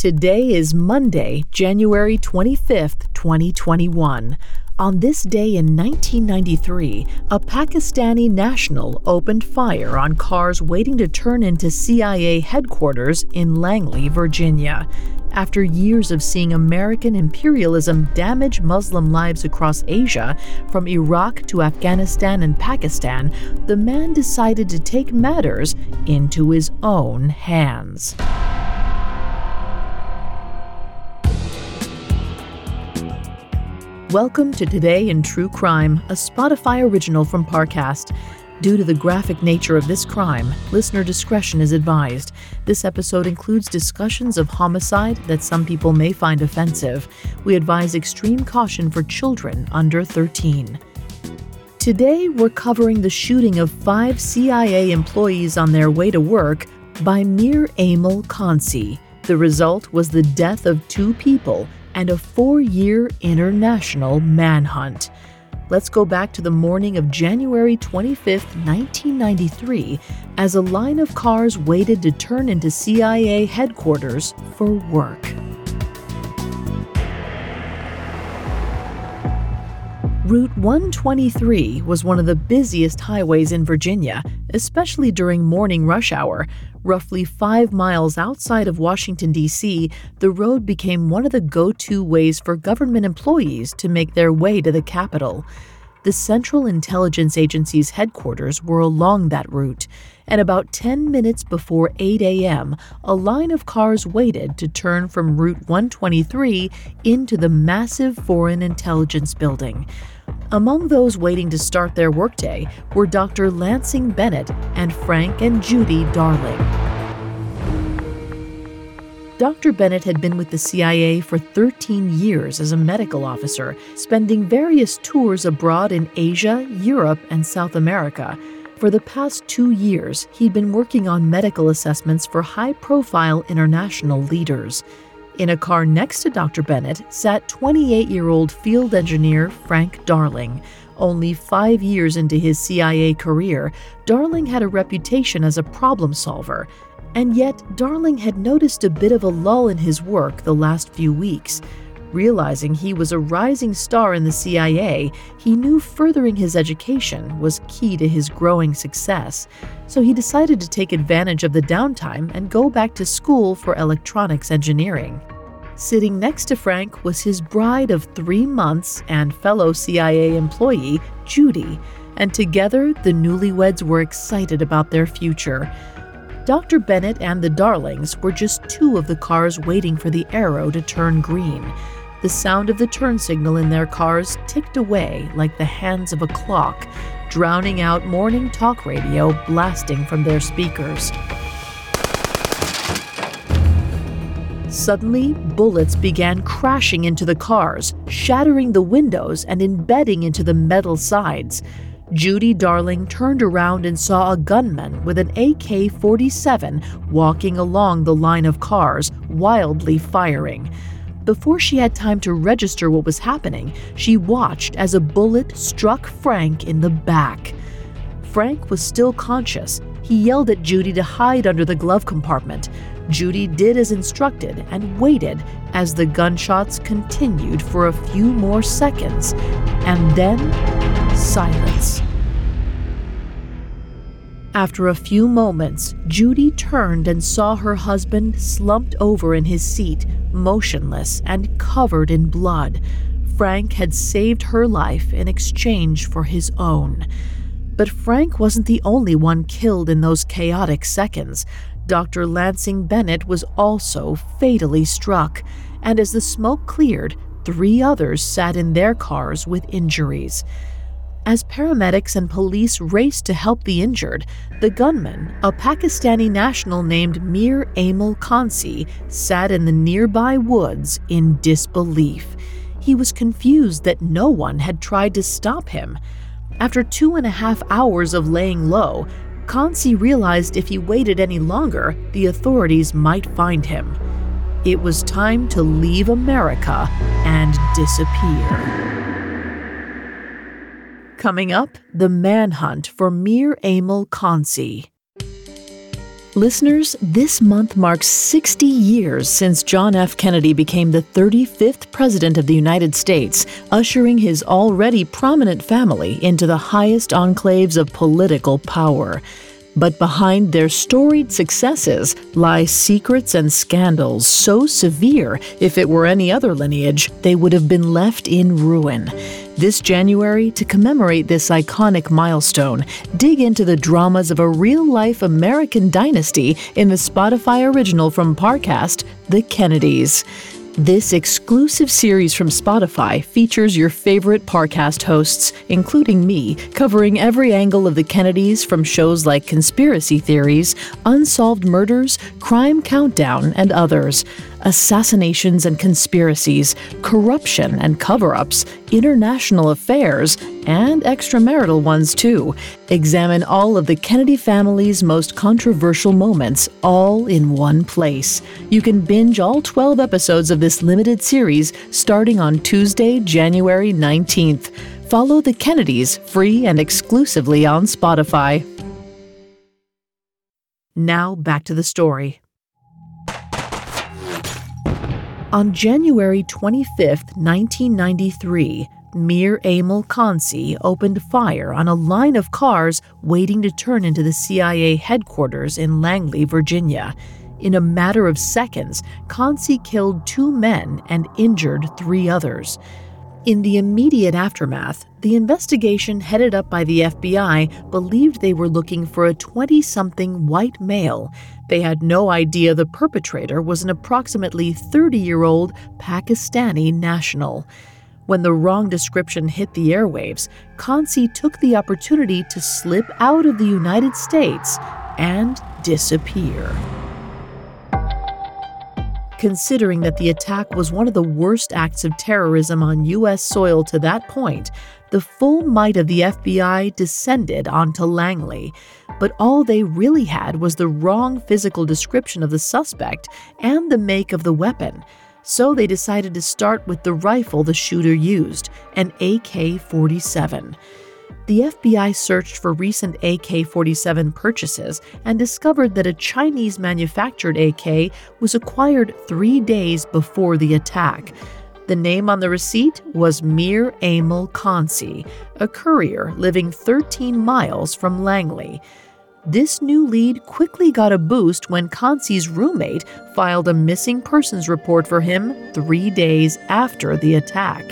Today is Monday, January 25th, 2021. On this day in 1993, a Pakistani national opened fire on cars waiting to turn into CIA headquarters in Langley, Virginia. After years of seeing American imperialism damage Muslim lives across Asia, from Iraq to Afghanistan and Pakistan, the man decided to take matters into his own hands. Welcome to Today in True Crime, a Spotify original from Parcast. Due to the graphic nature of this crime, listener discretion is advised. This episode includes discussions of homicide that some people may find offensive. We advise extreme caution for children under 13. Today, we're covering the shooting of 5 CIA employees on their way to work by Mir Emil Khansi. The result was the death of 2 people and a 4-year international manhunt. Let's go back to the morning of January 25th, 1993, as a line of cars waited to turn into CIA headquarters for work. Route 123 was one of the busiest highways in Virginia, especially during morning rush hour. Roughly 5 miles outside of Washington, D.C., the road became one of the go-to ways for government employees to make their way to the Capitol. The Central Intelligence Agency's headquarters were along that route, and about 10 minutes before 8 a.m., a line of cars waited to turn from Route 123 into the massive Foreign Intelligence Building. Among those waiting to start their workday were Dr. Lansing Bennett and Frank and Judy Darling. Dr. Bennett had been with the CIA for 13 years as a medical officer, spending various tours abroad in Asia, Europe, and South America. For the past 2 years, he'd been working on medical assessments for high-profile international leaders. In a car next to Dr. Bennett sat 28-year-old field engineer Frank Darling. Only 5 years into his CIA career, Darling had a reputation as a problem solver. And yet, Darling had noticed a bit of a lull in his work the last few weeks. Realizing he was a rising star in the CIA, he knew furthering his education was key to his growing success. So he decided to take advantage of the downtime and go back to school for electronics engineering. Sitting next to Frank was his bride of 3 months and fellow CIA employee, Judy, and together the newlyweds were excited about their future. Dr. Bennett and the Darlings were just 2 of the cars waiting for the arrow to turn green. The sound of the turn signal in their cars ticked away like the hands of a clock, drowning out morning talk radio blasting from their speakers. Suddenly, bullets began crashing into the cars, shattering the windows and embedding into the metal sides. Judy Darling turned around and saw a gunman with an AK-47 walking along the line of cars, wildly firing. Before she had time to register what was happening, she watched as a bullet struck Frank in the back. Frank was still conscious. He yelled at Judy to hide under the glove compartment. Judy did as instructed and waited as the gunshots continued for a few more seconds, and then silence. After a few moments, Judy turned and saw her husband slumped over in his seat, motionless and covered in blood. Frank had saved her life in exchange for his own. But Frank wasn't the only one killed in those chaotic seconds. Dr. Lansing Bennett was also fatally struck, and as the smoke cleared, 3 others sat in their cars with injuries. As paramedics and police raced to help the injured, the gunman, a Pakistani national named Mir Emil Khansi, sat in the nearby woods in disbelief. He was confused that no one had tried to stop him. After 2.5 hours of laying low, Khansi realized if he waited any longer, the authorities might find him. It was time to leave America and disappear. Coming up, the manhunt for Mir Emil Khansi. Listeners, this month marks 60 years since John F. Kennedy became the 35th President of the United States, ushering his already prominent family into the highest enclaves of political power. But behind their storied successes lie secrets and scandals so severe, if it were any other lineage, they would have been left in ruin. This January, to commemorate this iconic milestone, dig into the dramas of a real-life American dynasty in the Spotify original from Parcast, The Kennedys. This exclusive series from Spotify features your favorite Parcast hosts, including me, covering every angle of the Kennedys from shows like Conspiracy Theories, Unsolved Murders, Crime Countdown, and others. Assassinations and conspiracies, corruption and cover-ups, international affairs, and extramarital ones too. Examine all of the Kennedy family's most controversial moments, all in one place. You can binge all 12 episodes of this limited series starting on Tuesday, January 19th. Follow the Kennedys free and exclusively on Spotify. Now back to the story. On January 25, 1993, Mir Emil Consi opened fire on a line of cars waiting to turn into the CIA headquarters in Langley, Virginia. In a matter of seconds, Consi killed 2 men and injured 3 others. In the immediate aftermath, the investigation headed up by the FBI believed they were looking for a 20-something white male. They had no idea the perpetrator was an approximately 30-year-old Pakistani national. When the wrong description hit the airwaves, Consi took the opportunity to slip out of the United States and disappear. Considering that the attack was one of the worst acts of terrorism on U.S. soil to that point, the full might of the FBI descended onto Langley. But all they really had was the wrong physical description of the suspect and the make of the weapon. So they decided to start with the rifle the shooter used, an AK-47. The FBI searched for recent AK-47 purchases and discovered that a Chinese-manufactured AK was acquired 3 days before the attack. The name on the receipt was Mir Emil Consi, a courier living 13 miles from Langley. This new lead quickly got a boost when Consi's roommate filed a missing persons report for him 3 days after the attack.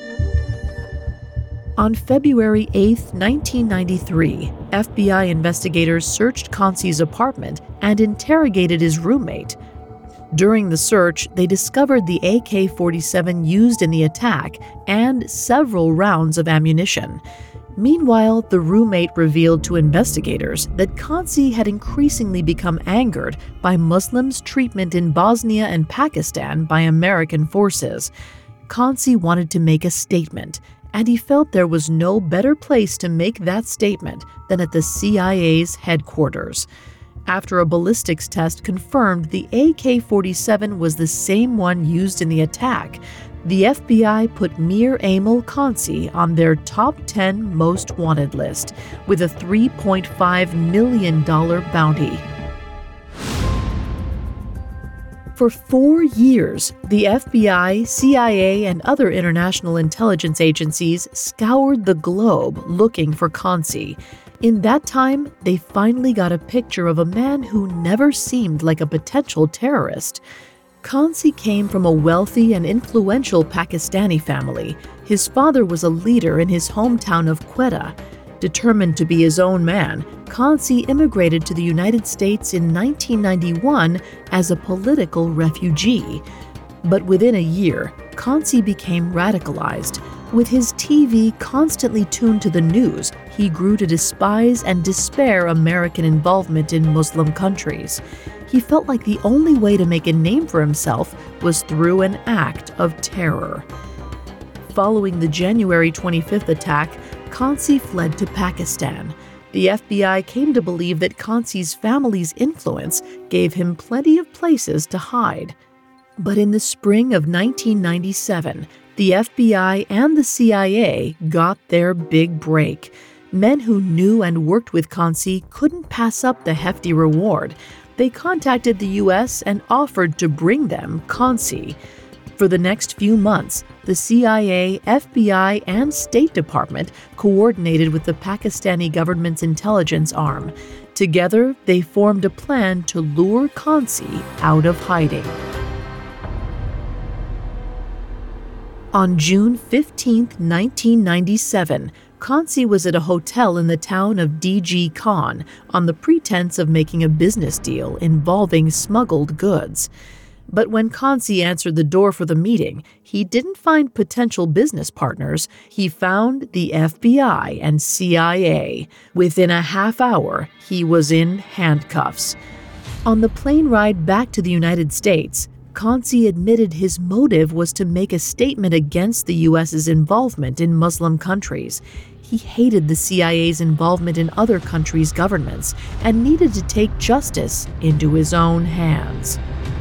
On February 8, 1993, FBI investigators searched Consi's apartment and interrogated his roommate. During the search, they discovered the AK-47 used in the attack and several rounds of ammunition. Meanwhile, the roommate revealed to investigators that Consi had increasingly become angered by Muslims' treatment in Bosnia and Pakistan by American forces. Consi wanted to make a statement, and he felt there was no better place to make that statement than at the CIA's headquarters. After a ballistics test confirmed the AK-47 was the same one used in the attack, the FBI put Mir Emil Consi on their top 10 most wanted list with a $3.5 million bounty. For 4 years, the FBI, CIA, and other international intelligence agencies scoured the globe looking for Consi. In that time, they finally got a picture of a man who never seemed like a potential terrorist. Consi came from a wealthy and influential Pakistani family. His father was a leader in his hometown of Quetta. Determined to be his own man, Consi immigrated to the United States in 1991 as a political refugee. But within a year, Consi became radicalized. With his TV constantly tuned to the news, he grew to despise and despair American involvement in Muslim countries. He felt like the only way to make a name for himself was through an act of terror. Following the January 25th attack, Consi fled to Pakistan. The FBI came to believe that Consi's family's influence gave him plenty of places to hide. But in the spring of 1997, the FBI and the CIA got their big break. Men who knew and worked with Consi couldn't pass up the hefty reward. They contacted the U.S. and offered to bring them Kansi. For the next few months, the CIA, FBI, and State Department coordinated with the Pakistani government's intelligence arm. Together, they formed a plan to lure Kansi out of hiding. On June 15, 1997, Kansi was at a hotel in the town of DG Khan on the pretense of making a business deal involving smuggled goods. But when Kansi answered the door for the meeting, he didn't find potential business partners. He found the FBI and CIA. Within a half hour, he was in handcuffs. On the plane ride back to the United States, Kansi admitted his motive was to make a statement against the U.S.'s involvement in Muslim countries. He hated the CIA's involvement in other countries' governments and needed to take justice into his own hands.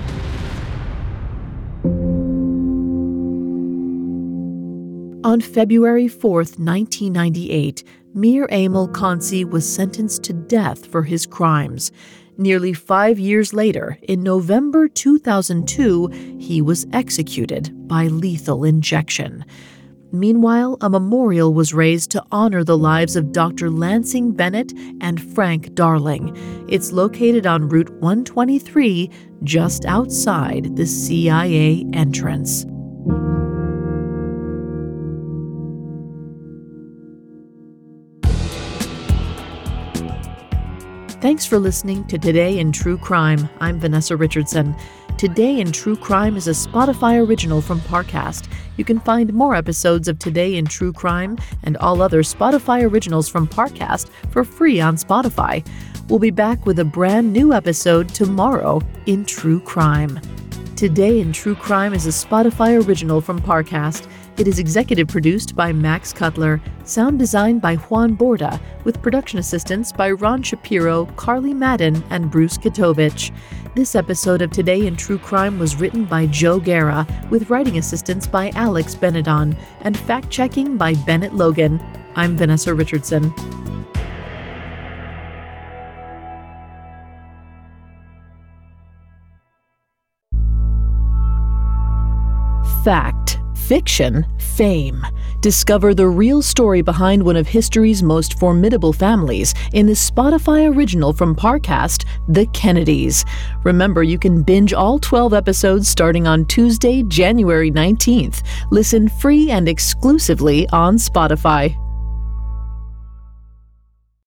On February 4, 1998, Mir Emil Kansi was sentenced to death for his crimes. Nearly 5 years later, in November 2002, he was executed by lethal injection. Meanwhile, a memorial was raised to honor the lives of Dr. Lansing Bennett and Frank Darling. It's located on Route 123, just outside the CIA entrance. Thanks for listening to Today in True Crime. I'm Vanessa Richardson. Today in True Crime is a Spotify original from Parcast. You can find more episodes of Today in True Crime and all other Spotify originals from Parcast for free on Spotify. We'll be back with a brand new episode tomorrow in True Crime. Today in True Crime is a Spotify original from Parcast. It is executive produced by Max Cutler, sound designed by Juan Borda, with production assistance by Ron Shapiro, Carly Madden, and Bruce Katovich. This episode of Today in True Crime was written by Joe Guerra, with writing assistance by Alex Benedon, and fact-checking by Bennett Logan. I'm Vanessa Richardson. Fact, fiction, fame. Discover the real story behind one of history's most formidable families in the Spotify original from Parcast, The Kennedys. Remember, you can binge all 12 episodes starting on Tuesday, January 19th. Listen free and exclusively on Spotify.